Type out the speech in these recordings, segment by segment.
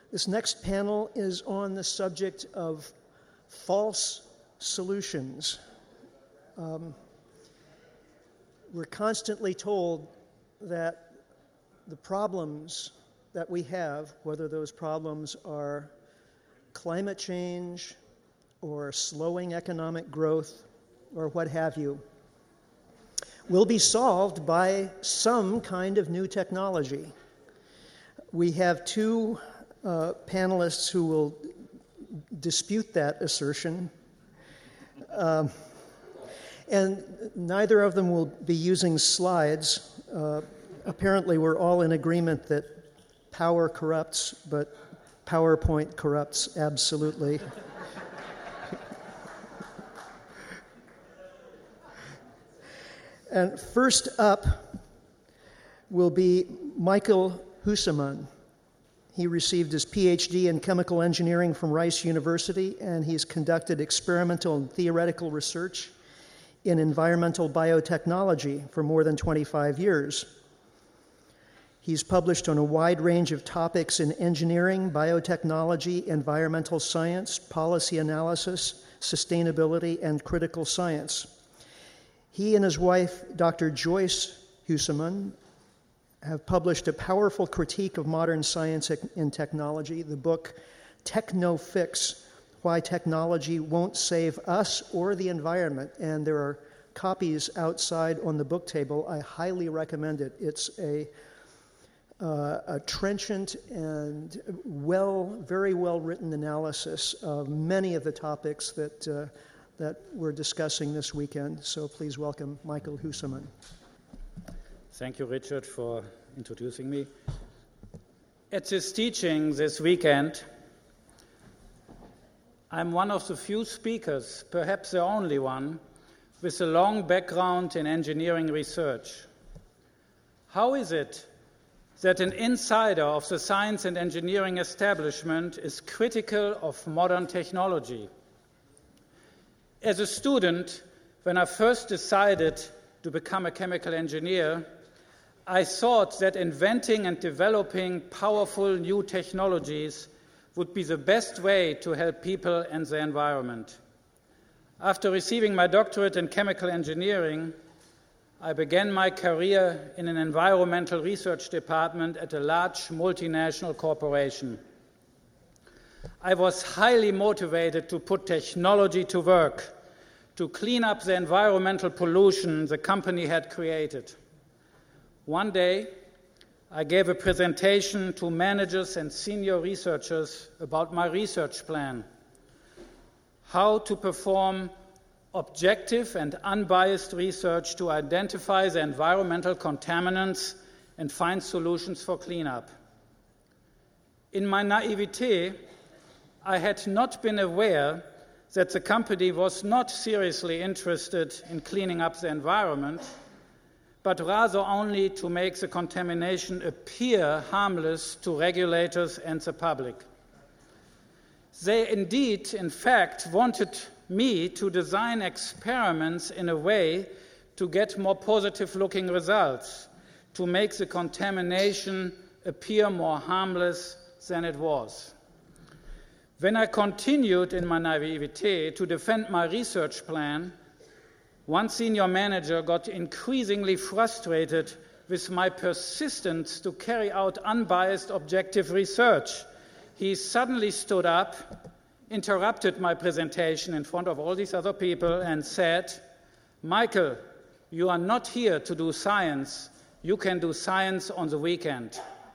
This next panel is on the subject of false solutions. We're constantly told that the problems that we have, whether those problems are climate change or slowing economic growth or what have you, will be solved by some kind of new technology. We have two panelists who will dispute that assertion, and neither of them will be using slides. Apparently, we're all in agreement that power corrupts, but PowerPoint corrupts absolutely. And first up will be Michael Huseman. He received his PhD in chemical engineering from Rice University, and he's conducted experimental and theoretical research in environmental biotechnology for more than 25 years. He's published on a wide range of topics in engineering, biotechnology, environmental science, policy analysis, sustainability, and critical science. He and his wife, Dr. Joyce Huseman, have published a powerful critique of modern science and technology, the book Techno-Fix: Why Technology Won't Save Us or the Environment. And there are copies outside on the book table. I highly recommend it. It's a trenchant and very well written analysis of many of the topics that we're discussing this weekend. So please welcome Michael Huseman. Thank you, Richard, for introducing me. At this teaching this weekend, I'm one of the few speakers, perhaps the only one, with a long background in engineering research. How is it that an insider of the science and engineering establishment is critical of modern technology? As a student, when I first decided to become a chemical engineer, I thought that inventing and developing powerful new technologies would be the best way to help people and the environment. After receiving my doctorate in chemical engineering, I began my career in an environmental research department at a large multinational corporation. I was highly motivated to put technology to work, to clean up the environmental pollution the company had created. One day, I gave a presentation to managers and senior researchers about my research plan, how to perform objective and unbiased research to identify the environmental contaminants and find solutions for cleanup. In my naivete, I had not been aware that the company was not seriously interested in cleaning up the environment, but rather only to make the contamination appear harmless to regulators and the public. They indeed, in fact, wanted me to design experiments in a way to get more positive-looking results, to make the contamination appear more harmless than it was. When I continued in my naivete to defend my research plan, one senior manager got increasingly frustrated with my persistence to carry out unbiased objective research. He suddenly stood up, interrupted my presentation in front of all these other people and said, "Michael, you are not here to do science. You can do science on the weekend."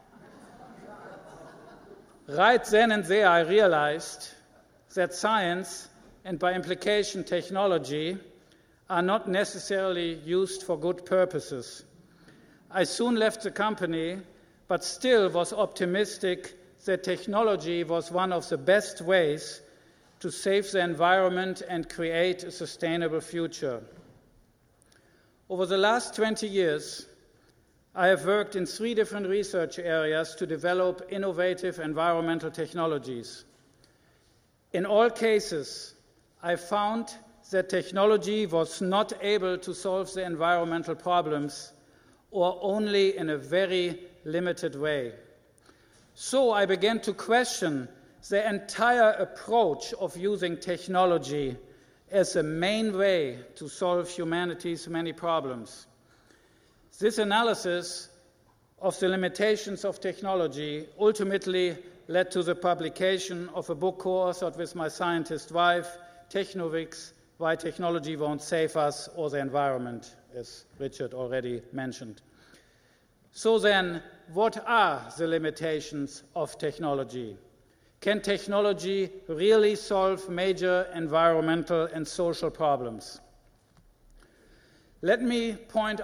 Right then and there I realized that science, and by implication technology, are not necessarily used for good purposes. I soon left the company, but still was optimistic that technology was one of the best ways to save the environment and create a sustainable future. Over the last 20 years, I have worked in 3 different research areas to develop innovative environmental technologies. In all cases, I found that technology was not able to solve the environmental problems, or only in a very limited way. So I began to question the entire approach of using technology as a main way to solve humanity's many problems. This analysis of the limitations of technology ultimately led to the publication of a book co-authored with my scientist wife, Technovix, Why Technology Won't Save Us or the Environment, as Richard already mentioned. So then, what are the limitations of technology? Can technology really solve major environmental and social problems? Let me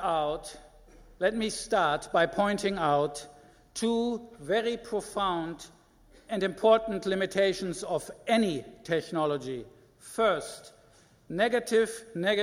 start by pointing out two very profound and important limitations of any technology. First, negative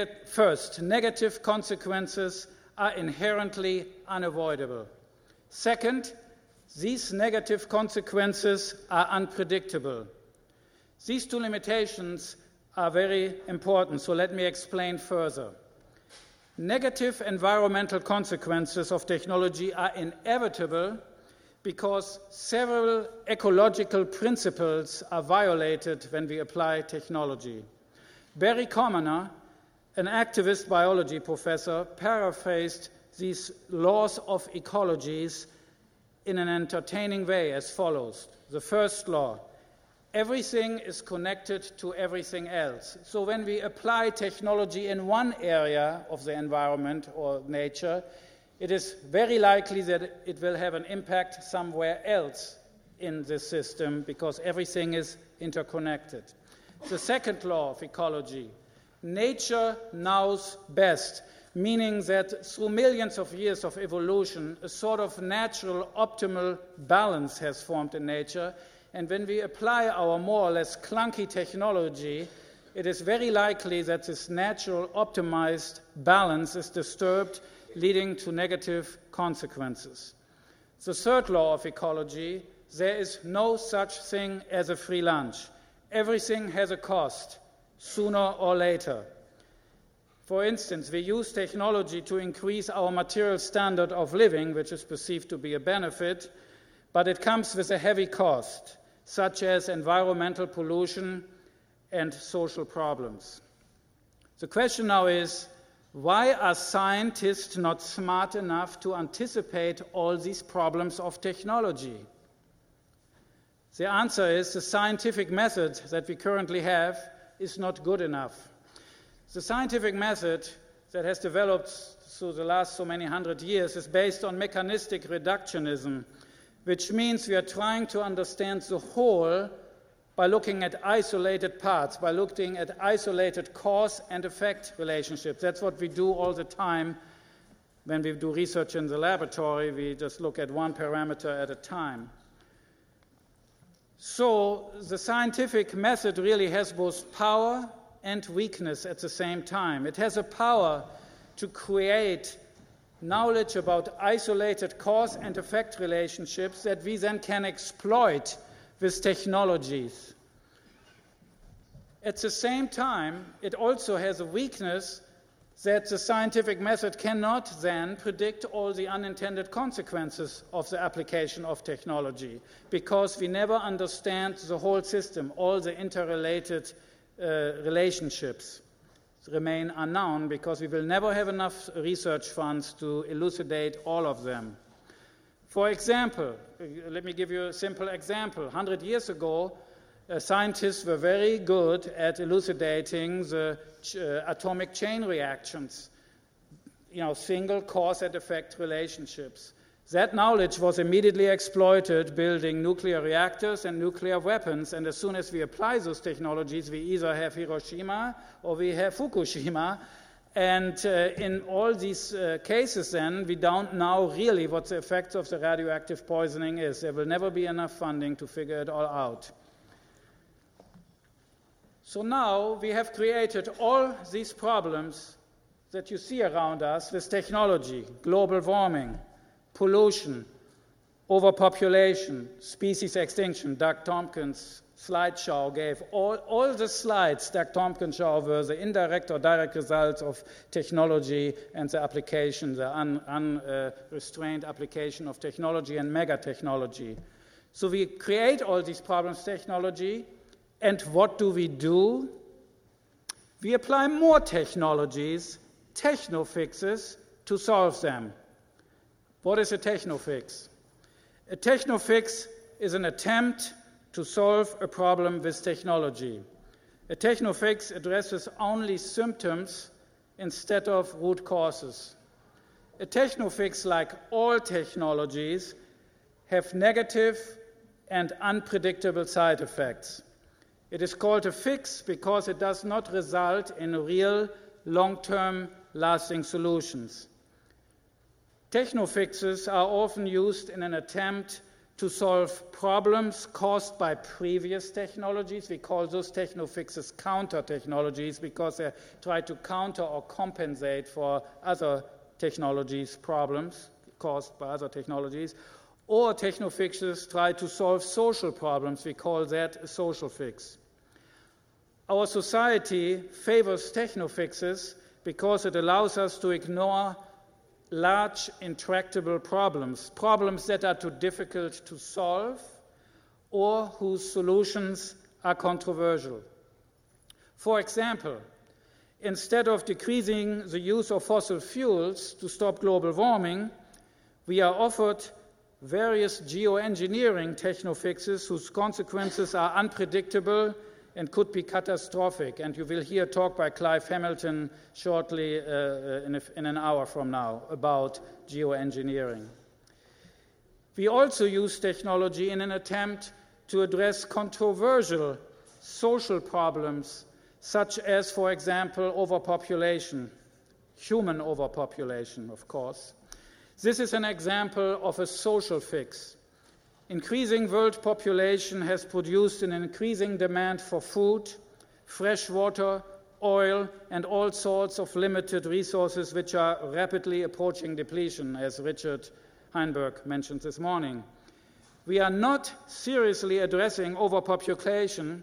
consequences are inherently unavoidable. Second, these negative consequences are unpredictable. These two limitations are very important, so let me explain further. Negative environmental consequences of technology are inevitable because several ecological principles are violated when we apply technology. Barry Commoner, an activist biology professor, paraphrased these laws of ecologies in an entertaining way as follows. The first law: everything is connected to everything else. So when we apply technology in one area of the environment or nature, it is very likely that it will have an impact somewhere else in the system because everything is interconnected. The second law of ecology: nature knows best, meaning that through millions of years of evolution, a sort of natural optimal balance has formed in nature. And when we apply our more or less clunky technology, it is very likely that this natural optimized balance is disturbed, leading to negative consequences. The third law of ecology: there is no such thing as a free lunch. Everything has a cost, sooner or later. For instance, we use technology to increase our material standard of living, which is perceived to be a benefit, but it comes with a heavy cost, such as environmental pollution and social problems. The question now is, why are scientists not smart enough to anticipate all these problems of technology? The answer is the scientific method that we currently have is not good enough. The scientific method that has developed through the last so many hundred years is based on mechanistic reductionism, which means we are trying to understand the whole by looking at isolated parts, by looking at isolated cause and effect relationships. That's what we do all the time when we do research in the laboratory. We just look at one parameter at a time. So the scientific method really has both power and weakness at the same time. It has a power to create knowledge about isolated cause and effect relationships that we then can exploit with technologies. At the same time, it also has a weakness that the scientific method cannot then predict all the unintended consequences of the application of technology, because we never understand the whole system. All the interrelated relationships remain unknown because we will never have enough research funds to elucidate all of them. For example, let me give you a simple example. 100 years ago, scientists were very good at elucidating the atomic chain reactions, single cause and effect relationships. That knowledge was immediately exploited building nuclear reactors and nuclear weapons, and as soon as we apply those technologies, we either have Hiroshima or we have Fukushima. And in all these cases then, we don't know really what the effects of the radioactive poisoning is. There will never be enough funding to figure it all out. So now we have created all these problems that you see around us with technology: global warming, pollution, overpopulation, species extinction. Doug Tompkins' slideshow gave all the slides Doug Tompkins showed were the indirect or direct results of technology and the application, the unrestrained application of technology and mega technology. So we create all these problems, technology, and what do? We apply more technologies, technofixes, to solve them. What is a technofix? A technofix is an attempt to solve a problem with technology. A technofix addresses only symptoms instead of root causes. A technofix, like all technologies, have negative and unpredictable side effects. It is called a fix because it does not result in real, long-term, lasting solutions. Technofixes are often used in an attempt to solve problems caused by previous technologies. We call those technofixes counter-technologies because they try to counter or compensate for other technologies' problems caused by other technologies. Or technofixes try to solve social problems. We call that a social fix. Our society favors technofixes because it allows us to ignore large, intractable problems, problems that are too difficult to solve or whose solutions are controversial. For example, instead of decreasing the use of fossil fuels to stop global warming, we are offered various geoengineering technofixes whose consequences are unpredictable and could be catastrophic. And you will hear talk by Clive Hamilton shortly in an hour from now about geoengineering. We also use technology in an attempt to address controversial social problems, such as, for example, overpopulation, human overpopulation, of course. This is an example of a social fix. Increasing world population has produced an increasing demand for food, fresh water, oil, and all sorts of limited resources which are rapidly approaching depletion, as Richard Heinberg mentioned this morning. We are not seriously addressing overpopulation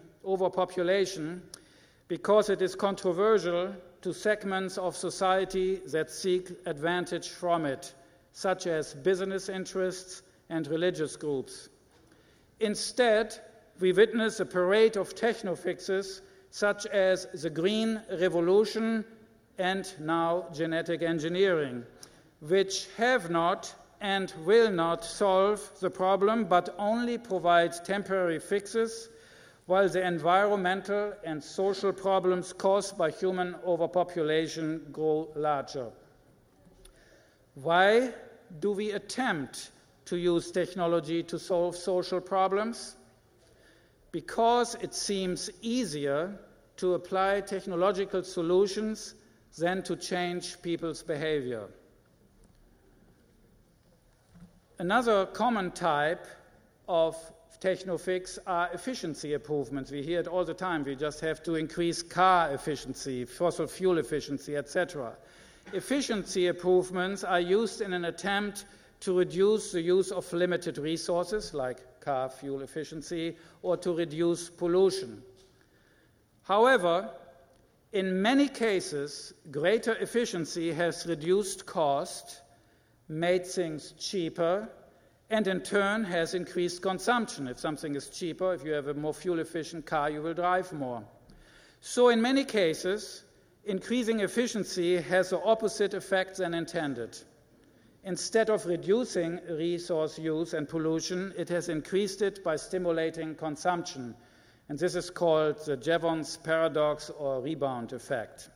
because it is controversial to segments of society that seek advantage from it, such as business interests and religious groups. Instead, we witness a parade of technofixes such as the Green Revolution and now genetic engineering, which have not and will not solve the problem but only provide temporary fixes while the environmental and social problems caused by human overpopulation grow larger. Why do we attempt to use technology to solve social problems? Because it seems easier to apply technological solutions than to change people's behavior. Another common type of technofix are efficiency improvements. We hear it all the time. We just have to increase car efficiency, fossil fuel efficiency, etc. Efficiency improvements are used in an attempt to reduce the use of limited resources, like car fuel efficiency, or to reduce pollution. However, in many cases, greater efficiency has reduced cost, made things cheaper, and in turn has increased consumption. If something is cheaper, if you have a more fuel-efficient car, you will drive more. So in many cases, increasing efficiency has the opposite effect than intended. Instead of reducing resource use and pollution, it has increased it by stimulating consumption. And this is called the Jevons paradox or rebound effect.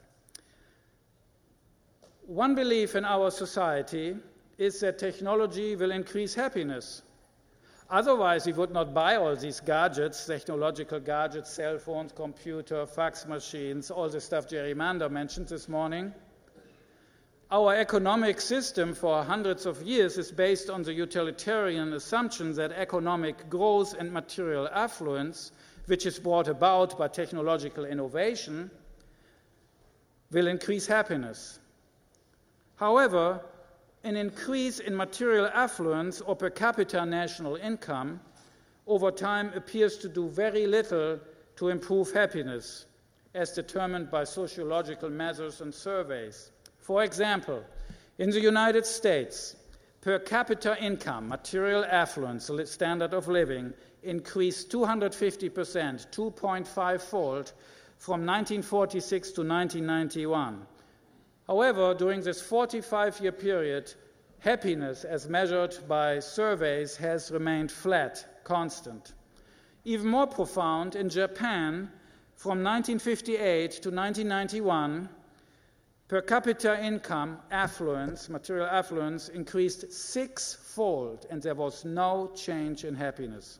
One belief in our society is that technology will increase happiness. Otherwise, we would not buy all these gadgets, technological gadgets, cell phones, computer, fax machines, all the stuff Jerry Mander mentioned this morning. Our economic system for hundreds of years is based on the utilitarian assumption that economic growth and material affluence, which is brought about by technological innovation, will increase happiness. However, an increase in material affluence or per capita national income over time appears to do very little to improve happiness, as determined by sociological measures and surveys. For example, in the United States, per capita income, material affluence, the standard of living, increased 250%, 2.5-fold, from 1946 to 1991. However, during this 45-year period, happiness, as measured by surveys, has remained flat, constant. Even more profound, in Japan, from 1958 to 1991, per capita income, affluence, material affluence, increased six-fold, and there was no change in happiness.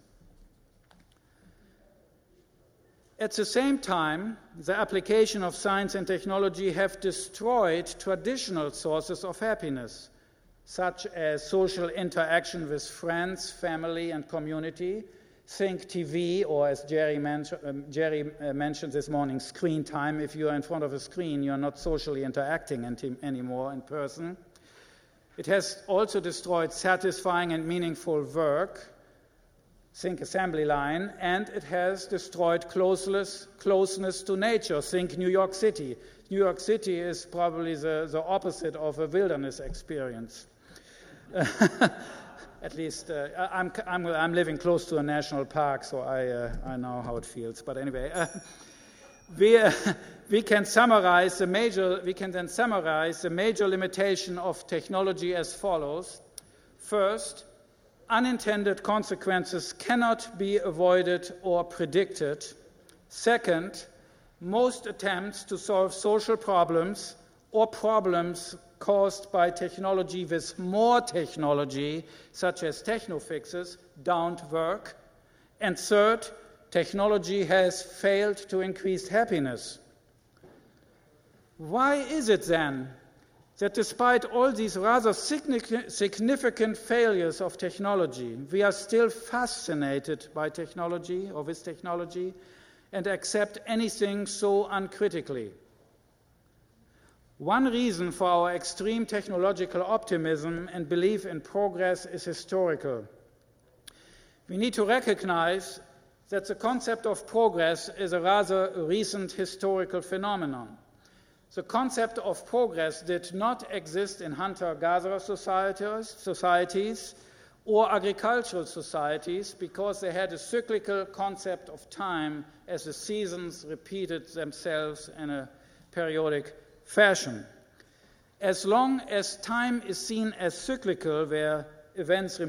At the same time, the application of science and technology have destroyed traditional sources of happiness, such as social interaction with friends, family, and community. Think TV, or as Jerry mentioned this morning, screen time. If you are in front of a screen, you are not socially interacting anymore in person. It has also destroyed satisfying and meaningful work. Think assembly line. And it has destroyed closeness to nature. Think New York City. New York City is probably the opposite of a wilderness experience. At least I'm living close to a national park, so I know how it feels. But anyway, we can then summarize the major limitation of technology as follows. First, unintended consequences cannot be avoided or predicted. Second, most attempts to solve social problems or problems caused by technology with more technology, such as techno-fixes, don't work. And third, technology has failed to increase happiness. Why is it then that despite all these rather significant failures of technology, we are still fascinated by technology or with technology and accept anything so uncritically? One reason for our extreme technological optimism and belief in progress is historical. We need to recognize that the concept of progress is a rather recent historical phenomenon. The concept of progress did not exist in hunter-gatherer societies or agricultural societies because they had a cyclical concept of time as the seasons repeated themselves in a periodic fashion. As long as time is seen as cyclical, where events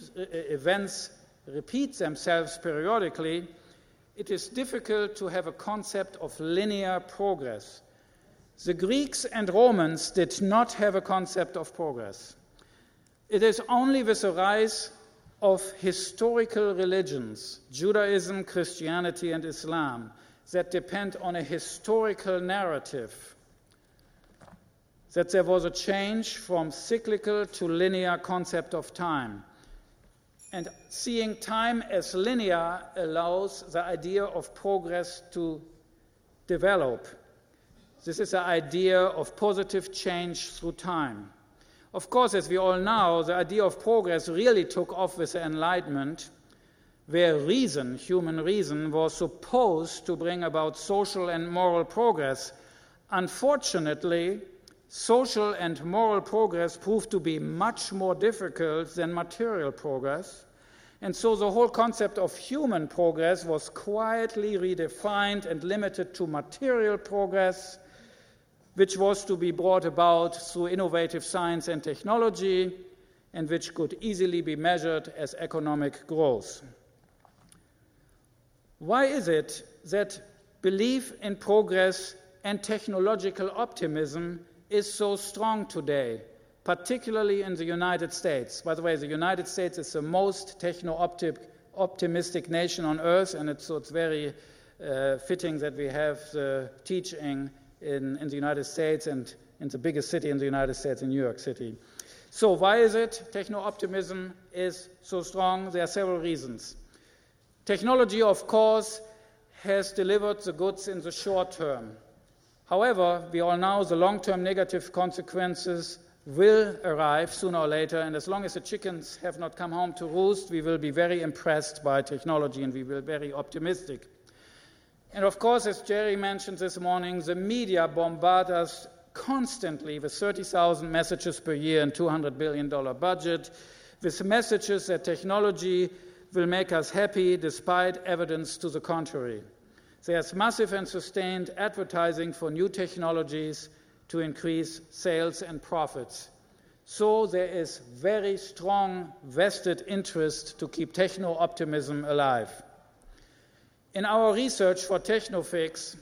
repeat themselves periodically, it is difficult to have a concept of linear progress. The Greeks and Romans did not have a concept of progress. It is only with the rise of historical religions, Judaism, Christianity, and Islam, that depend on a historical narrative, that there was a change from cyclical to linear concept of time. And seeing time as linear allows the idea of progress to develop. This is the idea of positive change through time. Of course, as we all know, the idea of progress really took off with the Enlightenment, where reason, human reason, was supposed to bring about social and moral progress. Unfortunately, social and moral progress proved to be much more difficult than material progress, and so the whole concept of human progress was quietly redefined and limited to material progress, which was to be brought about through innovative science and technology, and which could easily be measured as economic growth. Why is it that belief in progress and technological optimism is so strong today, particularly in the United States? By the way, the United States is the most techno-optimistic nation on earth, and so it's very fitting that we have the teaching in the United States and in the biggest city in the United States, in New York City. So why is it techno-optimism is so strong? There are several reasons. Technology, of course, has delivered the goods in the short term. However, we all know the long-term negative consequences will arrive sooner or later, and as long as the chickens have not come home to roost, we will be very impressed by technology and we will be very optimistic. And of course, as Jerry mentioned this morning, the media bombard us constantly with 30,000 messages per year and $200 billion budget, with messages that technology will make us happy despite evidence to the contrary. There's massive and sustained advertising for new technologies to increase sales and profits. So there is very strong vested interest to keep techno-optimism alive. In our research for Technofix,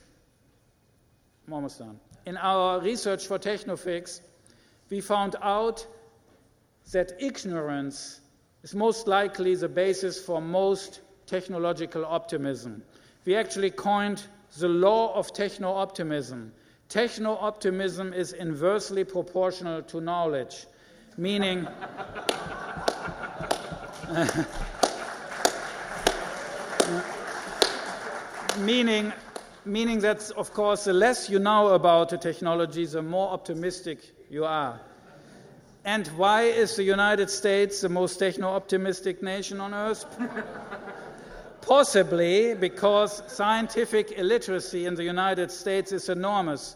we found out that ignorance is most likely the basis for most technological optimism. We actually coined the law of techno-optimism. Techno-optimism is inversely proportional to knowledge, meaning meaning that, of course, the less you know about a technology, the more optimistic you are. And why is the United States the most techno-optimistic nation on earth? Possibly because scientific illiteracy in the United States is enormous.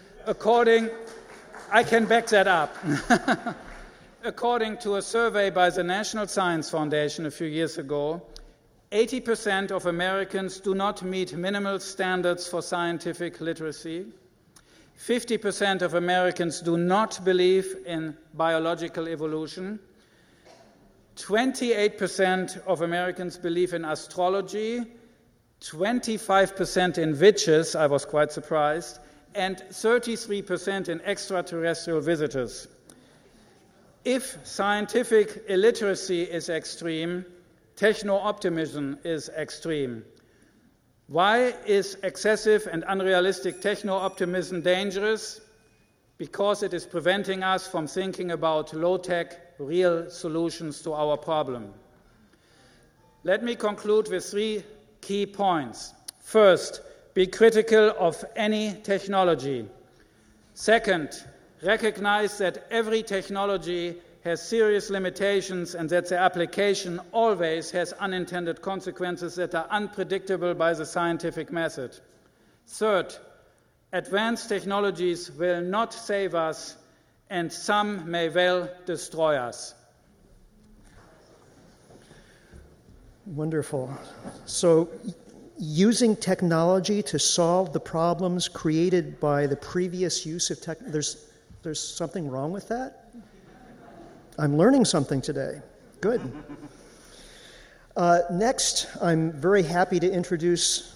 I can back that up. According to a survey by the National Science Foundation a few years ago, 80% of Americans do not meet minimal standards for scientific literacy. 50% of Americans do not believe in biological evolution. 28% of Americans believe in astrology, 25% in witches, I was quite surprised, and 33% in extraterrestrial visitors. If scientific illiteracy is extreme, techno-optimism is extreme. Why is excessive and unrealistic techno-optimism dangerous? Because it is preventing us from thinking about low-tech, real solutions to our problem. Let me conclude with 3 key points. First, be critical of any technology. Second, recognize that every technology has serious limitations and that the application always has unintended consequences that are unpredictable by the scientific method. Third, advanced technologies will not save us, and some may well destroy us. Wonderful. So, using technology to solve the problems created by the previous use of tech, there's something wrong with that? I'm learning something today. Good. Next, I'm very happy to introduce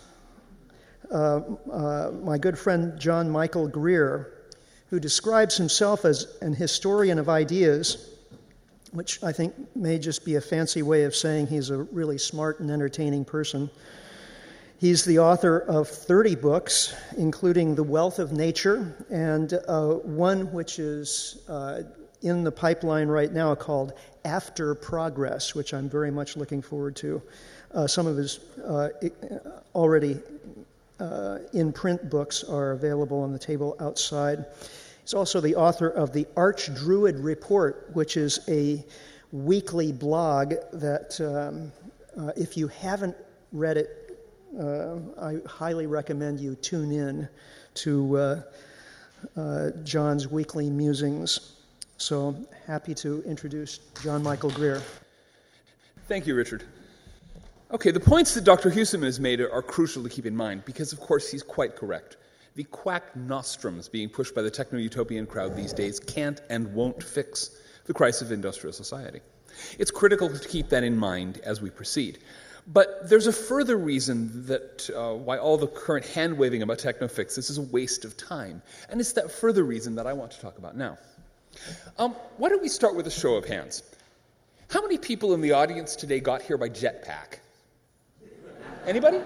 my good friend John Michael Greer, who describes himself as an historian of ideas, which I think may just be a fancy way of saying he's a really smart and entertaining person. He's the author of 30 books, including The Wealth of Nature, and one which is in the pipeline right now called After Progress, which I'm very much looking forward to. Some of his already in-print books are available on the table outside. He's also the author of the Archdruid Report, which is a weekly blog that, if you haven't read it, I highly recommend you tune in to John's weekly musings. So happy to introduce John Michael Greer. Thank you, Richard. Okay, the points that Dr. Huseman has made are crucial to keep in mind because, of course, he's quite correct. The quack nostrums being pushed by the techno-utopian crowd these days can't and won't fix the crisis of industrial society. It's critical to keep that in mind as we proceed. But there's a further reason that why all the current hand-waving about techno-fixes is a waste of time. And it's that further reason that I want to talk about now. Why don't we start with a show of hands? How many people in the audience today got here by jetpack? Anybody?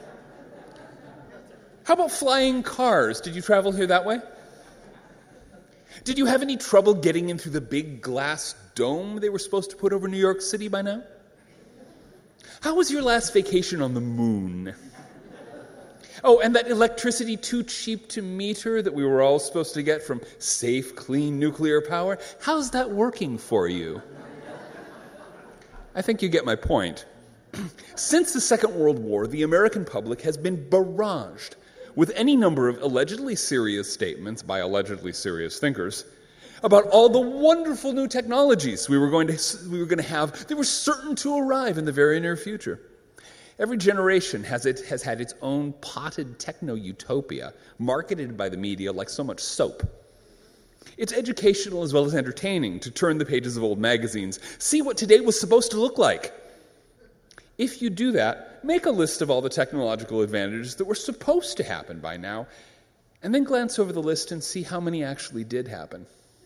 How about flying cars? Did you travel here that way? Did you have any trouble getting in through the big glass dome they were supposed to put over New York City by now? How was your last vacation on the moon? Oh, and that electricity too cheap to meter that we were all supposed to get from safe, clean nuclear power, how's that working for you? I think you get my point. Since the Second World War, the American public has been barraged with any number of allegedly serious statements by allegedly serious thinkers about all the wonderful new technologies we were going to have that were certain to arrive in the very near future. Every generation has had its own potted techno-utopia marketed by the media like so much soap. It's educational as well as entertaining to turn the pages of old magazines, see what today was supposed to look like. If you do that, make a list of all the technological advantages that were supposed to happen by now, and then glance over the list and see how many actually did happen.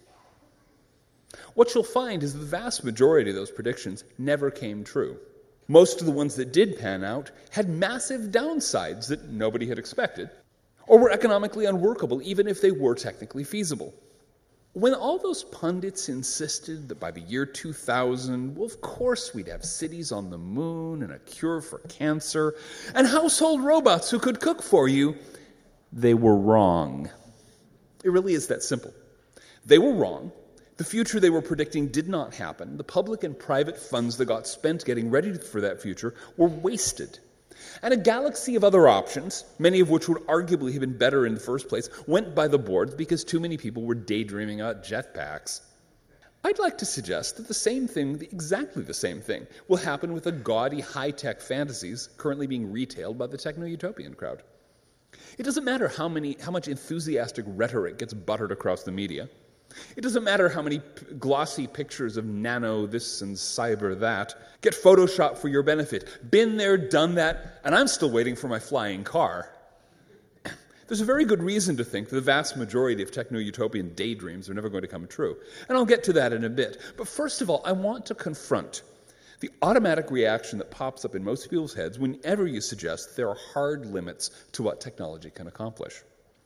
What you'll find is the vast majority of those predictions never came true. Most of the ones that did pan out had massive downsides that nobody had expected, or were economically unworkable even if they were technically feasible. When all those pundits insisted that by the year 2000, well, of course we'd have cities on the moon and a cure for cancer and household robots who could cook for you, they were wrong. It really is that simple. They were wrong. The future they were predicting did not happen. The public and private funds that got spent getting ready for that future were wasted. And a galaxy of other options, many of which would arguably have been better in the first place, went by the boards because too many people were daydreaming about jetpacks. I'd like to suggest that the same thing, exactly the same thing, will happen with the gaudy high-tech fantasies currently being retailed by the techno-utopian crowd. It doesn't matter how much enthusiastic rhetoric gets buttered across the media. It doesn't matter how many glossy pictures of nano this and cyber that get photoshopped for your benefit. Been there, done that, and I'm still waiting for my flying car. There's a very good reason to think that the vast majority of techno-utopian daydreams are never going to come true. And I'll get to that in a bit. But first of all, I want to confront the automatic reaction that pops up in most people's heads whenever you suggest there are hard limits to what technology can accomplish.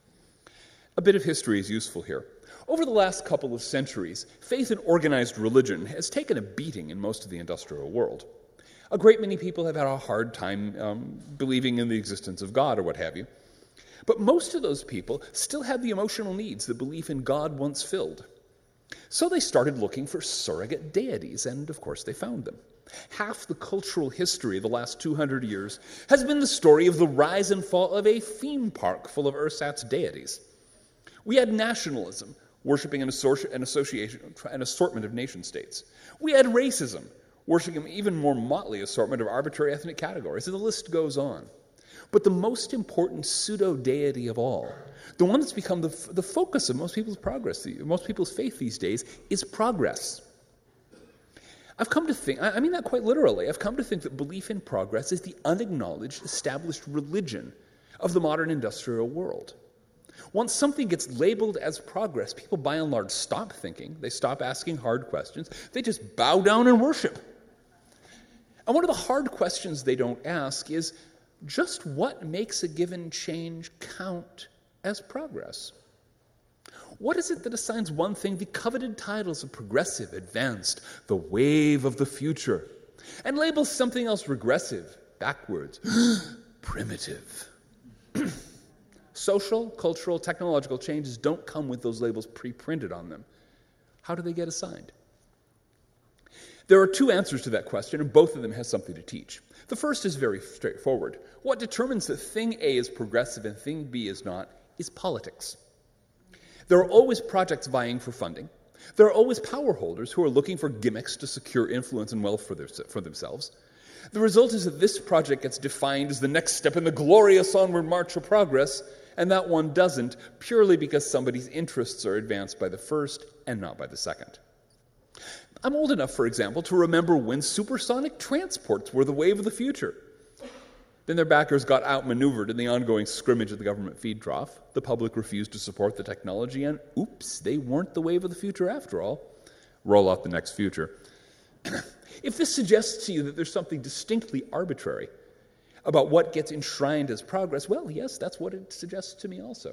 A bit of history is useful here. Over the last couple of centuries, faith in organized religion has taken a beating in most of the industrial world. A great many people have had a hard time believing in the existence of God or what have you. But most of those people still had the emotional needs that belief in God once filled. So they started looking for surrogate deities, and of course they found them. Half the cultural history of the last 200 years has been the story of the rise and fall of a theme park full of ersatz deities. We had nationalism, worshipping an assortment of nation-states. We had racism, worshipping an even more motley assortment of arbitrary ethnic categories, and the list goes on. But the most important pseudo-deity of all, the one that's become the focus of most people's faith these days, is progress. I've come to think, I mean that quite literally, I've come to think that belief in progress is the unacknowledged, established religion of the modern industrial world. Once something gets labeled as progress, people by and large stop thinking, they stop asking hard questions, they just bow down and worship. And one of the hard questions they don't ask is, just what makes a given change count as progress? What is it that assigns one thing the coveted titles of progressive, advanced, the wave of the future, and labels something else regressive, backwards, primitive? Social, cultural, technological changes don't come with those labels pre-printed on them. How do they get assigned? There are two answers to that question, and both of them have something to teach. The first is very straightforward. What determines that thing A is progressive and thing B is not is politics. There are always projects vying for funding. There are always power holders who are looking for gimmicks to secure influence and wealth for themselves. The result is that this project gets defined as the next step in the glorious onward march of progress, and that one doesn't, purely because somebody's interests are advanced by the first and not by the second. I'm old enough, for example, to remember when supersonic transports were the wave of the future. Then their backers got outmaneuvered in the ongoing scrimmage at the government feed trough. The public refused to support the technology, and oops, they weren't the wave of the future after all. Roll out the next future. If this suggests to you that there's something distinctly arbitrary about what gets enshrined as progress, well, yes, that's what it suggests to me also.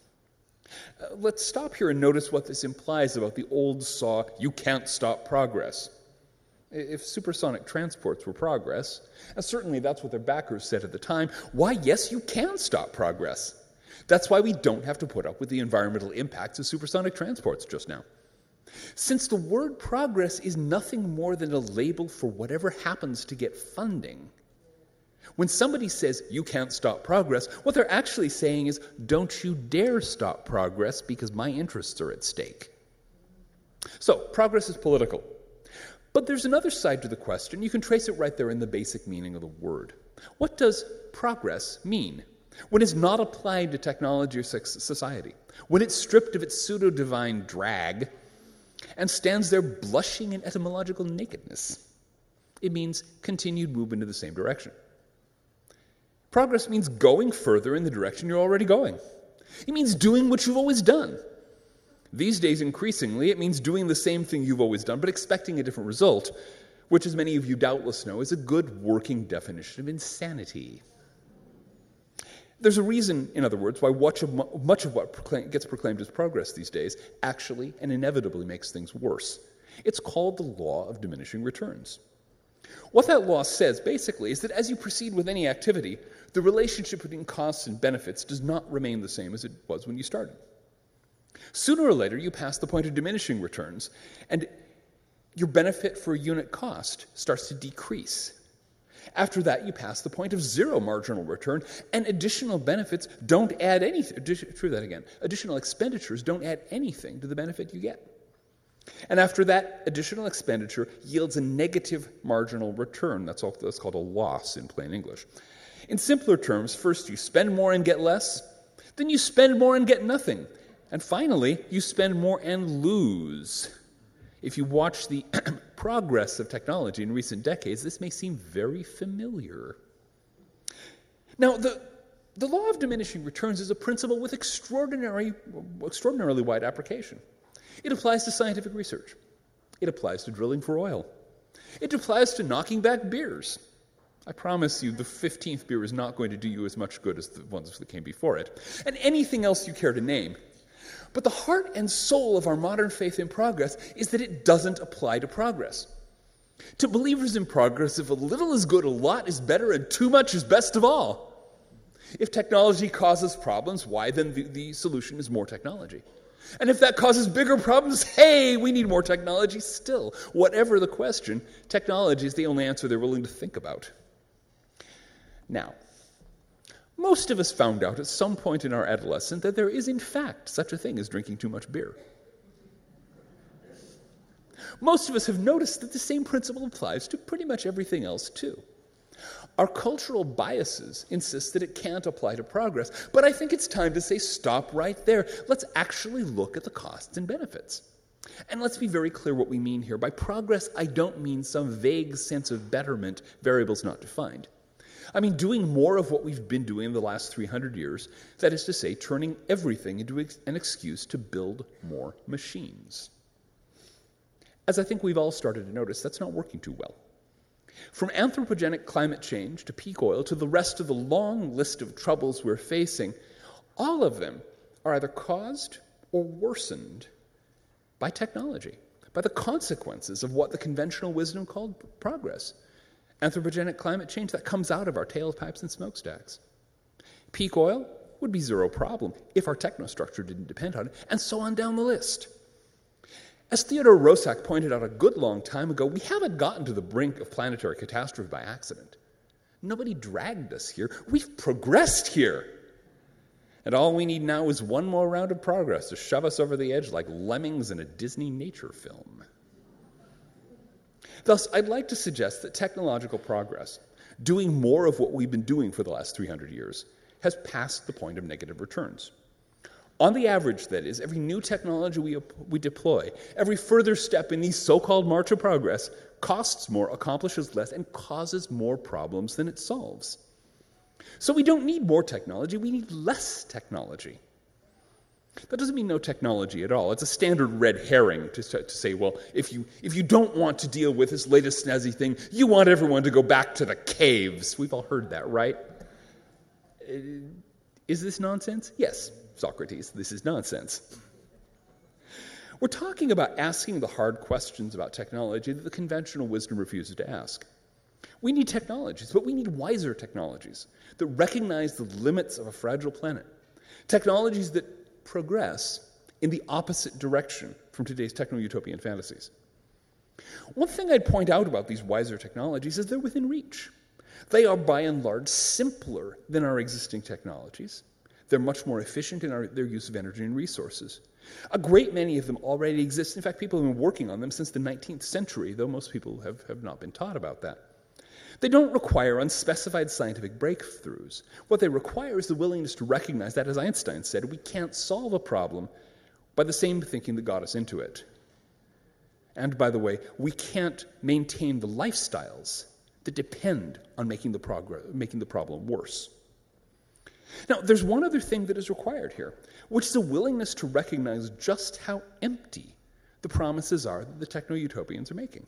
Let's stop here and notice what this implies about the old saw, you can't stop progress. If supersonic transports were progress, and certainly that's what their backers said at the time, why, yes, you can stop progress. That's why we don't have to put up with the environmental impacts of supersonic transports just now. Since the word progress is nothing more than a label for whatever happens to get funding, When somebody says you can't stop progress, what they're actually saying is, don't you dare stop progress because my interests are at stake. So, progress is political. But there's another side to the question. You can trace it right there in the basic meaning of the word. What does progress mean when it's not applied to technology or society? When it's stripped of its pseudo-divine drag and stands there blushing in etymological nakedness? It means continued movement in the same direction. Progress means going further in the direction you're already going. It means doing what you've always done. These days, increasingly, it means doing the same thing you've always done, but expecting a different result, which, as many of you doubtless know, is a good working definition of insanity. There's a reason, in other words, why much of what gets proclaimed as progress these days actually and inevitably makes things worse. It's called the law of diminishing returns. What that law says, basically, is that as you proceed with any activity, the relationship between costs and benefits does not remain the same as it was when you started. Sooner or later, you pass the point of diminishing returns, and your benefit for unit cost starts to decrease. After that, you pass the point of zero marginal return, and additional benefits don't add anything. Additional expenditures don't add anything to the benefit you get. And after that, additional expenditure yields a negative marginal return. That's called a loss in plain English. In simpler terms, first you spend more and get less, then you spend more and get nothing, and finally, you spend more and lose. If you watch the progress of technology in recent decades, this may seem very familiar. Now, the law of diminishing returns is a principle with extraordinarily wide application. It applies to scientific research. It applies to drilling for oil. It applies to knocking back beers. I promise you the 15th beer is not going to do you as much good as the ones that came before it, and anything else you care to name. But the heart and soul of our modern faith in progress is that it doesn't apply to progress. To believers in progress, if a little is good, a lot is better, and too much is best of all. If technology causes problems, why then the solution is more technology. And if that causes bigger problems, hey, we need more technology still. Whatever the question, technology is the only answer they're willing to think about. Now, most of us found out at some point in our adolescence that there is in fact such a thing as drinking too much beer. Most of us have noticed that the same principle applies to pretty much everything else too. Our cultural biases insist that it can't apply to progress, but I think it's time to say stop right there. Let's actually look at the costs and benefits. And let's be very clear what we mean here. By progress, I don't mean some vague sense of betterment, variables not defined. I mean doing more of what we've been doing in the last 300 years, that is to say, turning everything into an excuse to build more machines. As I think we've all started to notice, that's not working too well. From anthropogenic climate change to peak oil to the rest of the long list of troubles we're facing, all of them are either caused or worsened by technology, by the consequences of what the conventional wisdom called progress. Anthropogenic climate change, that comes out of our tailpipes and smokestacks. Peak oil would be zero problem if our technostructure didn't depend on it, and so on down the list. As Theodore Roszak pointed out a good long time ago, we haven't gotten to the brink of planetary catastrophe by accident. Nobody dragged us here. We've progressed here. And all we need now is one more round of progress to shove us over the edge like lemmings in a Disney nature film. Thus, I'd like to suggest that technological progress, doing more of what we've been doing for the last 300 years, has passed the point of negative returns. On the average, that is, every new technology we deploy, every further step in the so-called march of progress, costs more, accomplishes less, and causes more problems than it solves. So we don't need more technology, we need less technology. That doesn't mean no technology at all. It's a standard red herring to say, well, if you don't want to deal with this latest snazzy thing, you want everyone to go back to the caves. We've all heard that, right? Is this nonsense? Yes, Socrates, this is nonsense. We're talking about asking the hard questions about technology that the conventional wisdom refuses to ask. We need technologies, but we need wiser technologies that recognize the limits of a fragile planet. Technologies that progress in the opposite direction from today's techno-utopian fantasies. One thing I'd point out about these wiser technologies is they're within reach. They are by and large simpler than our existing technologies. They're much more efficient in their use of energy and resources. A great many of them already exist. In fact, people have been working on them since the 19th century, though most people have not been taught about that. They don't require unspecified scientific breakthroughs. What they require is the willingness to recognize that, as Einstein said, we can't solve a problem by the same thinking that got us into it. And, by the way, we can't maintain the lifestyles that depend on making the problem worse. Now, there's one other thing that is required here, which is a willingness to recognize just how empty the promises are that the techno-utopians are making.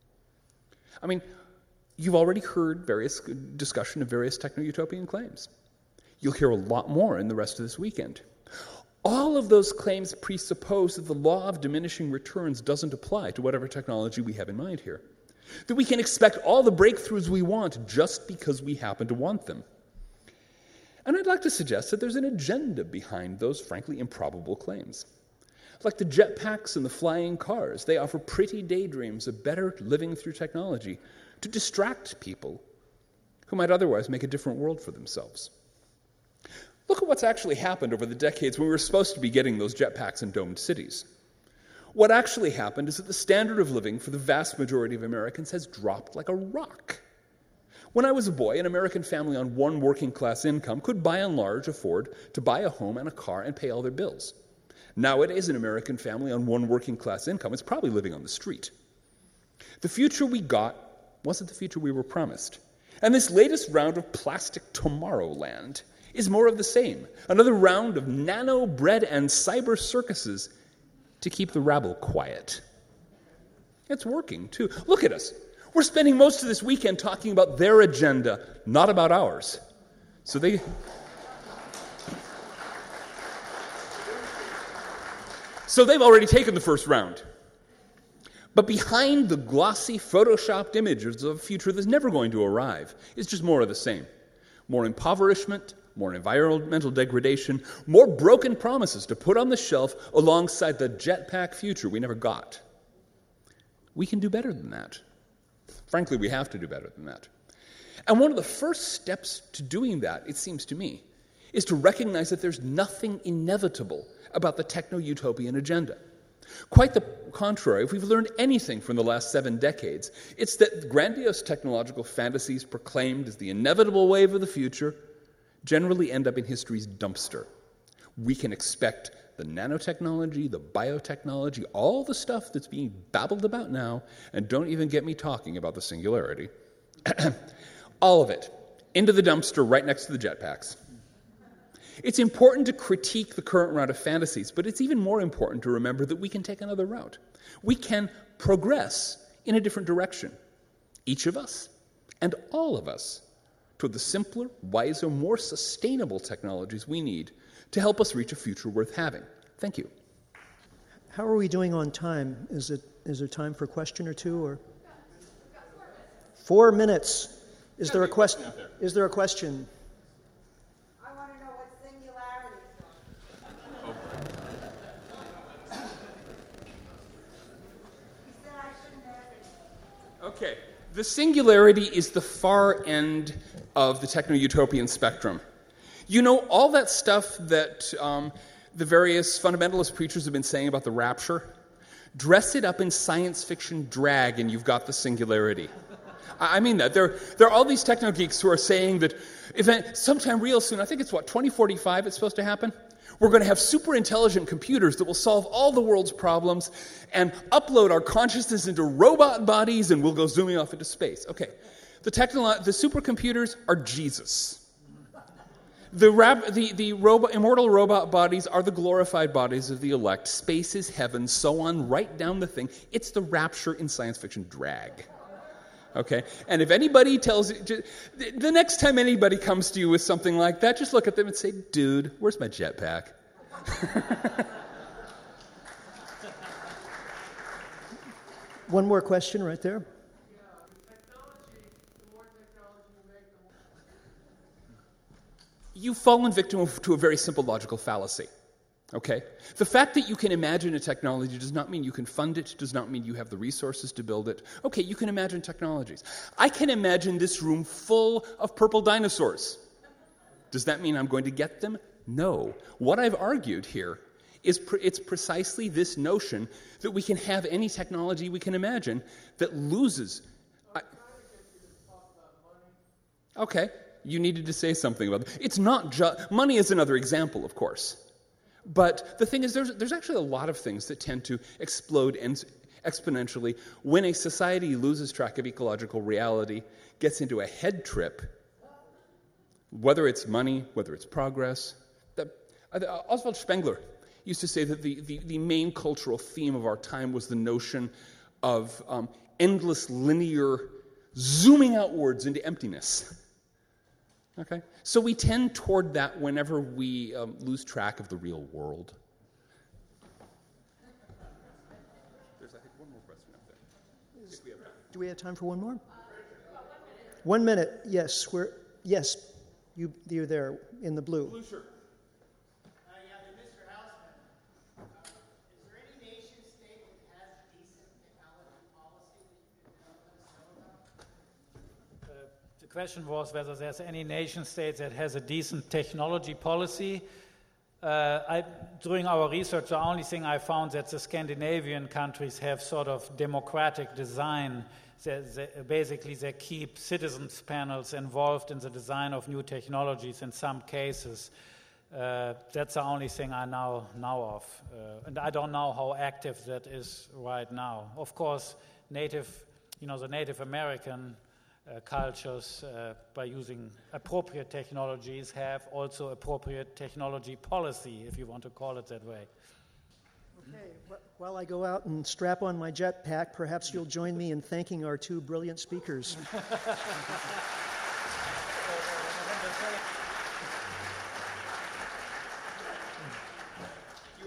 I mean, you've already heard various discussion of various techno-utopian claims. You'll hear a lot more in the rest of this weekend. All of those claims presuppose that the law of diminishing returns doesn't apply to whatever technology we have in mind here. That we can expect all the breakthroughs we want just because we happen to want them. And I'd like to suggest that there's an agenda behind those frankly improbable claims. Like the jetpacks and the flying cars, they offer pretty daydreams of better living through technology to distract people who might otherwise make a different world for themselves. Look at what's actually happened over the decades when we were supposed to be getting those jetpacks and domed cities. What actually happened is that the standard of living for the vast majority of Americans has dropped like a rock. When I was a boy, an American family on one working-class income could by and large afford to buy a home and a car and pay all their bills. Nowadays, an American family on one working-class income is probably living on the street. The future we got wasn't the future we were promised. And this latest round of plastic Tomorrowland is more of the same. Another round of nano-bread and cyber circuses to keep the rabble quiet. It's working, too. Look at us. We're spending most of this weekend talking about their agenda, not about ours. So they've already taken the first round. But behind the glossy, photoshopped images of a future that's never going to arrive is just more of the same. More impoverishment, more environmental degradation, more broken promises to put on the shelf alongside the jetpack future we never got. We can do better than that. Frankly, we have to do better than that. And one of the first steps to doing that, it seems to me, is to recognize that there's nothing inevitable about the techno-utopian agenda. Quite the contrary, if we've learned anything from the last 7 decades, it's that grandiose technological fantasies proclaimed as the inevitable wave of the future generally end up in history's dumpster. We can expect the nanotechnology, the biotechnology, all the stuff that's being babbled about now, and don't even get me talking about the singularity, all of it into the dumpster right next to the jetpacks. It's important to critique the current round of fantasies, but it's even more important to remember that we can take another route. We can progress in a different direction, each of us and all of us, toward the simpler, wiser, more sustainable technologies we need to help us reach a future worth having. Thank you. How are we doing on time? Is there time for a question or two? Or 4 minutes. Is there a question? Is there a question? I want to know what singularity is. He said I shouldn't ask it. Okay. The singularity is the far end of the techno-utopian spectrum. You know, all that stuff that the various fundamentalist preachers have been saying about the rapture, dress it up in science fiction drag and you've got the singularity. I mean that. There are all these techno-geeks who are saying that sometime real soon, I think it's 2045 it's supposed to happen? We're going to have super intelligent computers that will solve all the world's problems and upload our consciousness into robot bodies and we'll go zooming off into space. Okay, the supercomputers are Jesus. The immortal robot bodies are the glorified bodies of the elect. Space is heaven, so on, right down the thing. It's the rapture in science fiction drag. Okay? And if anybody tells you, the next time anybody comes to you with something like that, just look at them and say, dude, where's my jetpack? One more question right there. You've fallen victim to a very simple logical fallacy. Okay? The fact that you can imagine a technology does not mean you can fund it, does not mean you have the resources to build it. Okay, you can imagine technologies. I can imagine this room full of purple dinosaurs. Does that mean I'm going to get them? No. What I've argued here is it's precisely this notion that we can have any technology we can imagine that loses. Okay, you needed to say something about it. It's not just money is another example, of course. But the thing is, there's actually a lot of things that tend to explode exponentially when a society loses track of ecological reality, gets into a head trip, whether it's money, whether it's progress. Oswald Spengler used to say that the main cultural theme of our time was the notion of endless linear zooming outwards into emptiness. Okay? So we tend toward that whenever we lose track of the real world. There's, I think, one more question up there. If we have time. Do we have time for one more? 1 minute, yes. Yes, you're there in the blue. Blue shirt. Yeah, Mr. Hausman, is there any nation state that has decent technology policy that you can let us know about? The question was whether there's any nation state that has a decent technology policy. During our research, the only thing I found that the Scandinavian countries have sort of democratic design. Basically, they keep citizens' panels involved in the design of new technologies in some cases. That's the only thing I now know of. And I don't know how active that is right now. Of course, the Native American cultures, by using appropriate technologies, have also appropriate technology policy, if you want to call it that way. Okay, while I go out and strap on my jetpack, perhaps you'll join me in thanking our two brilliant speakers.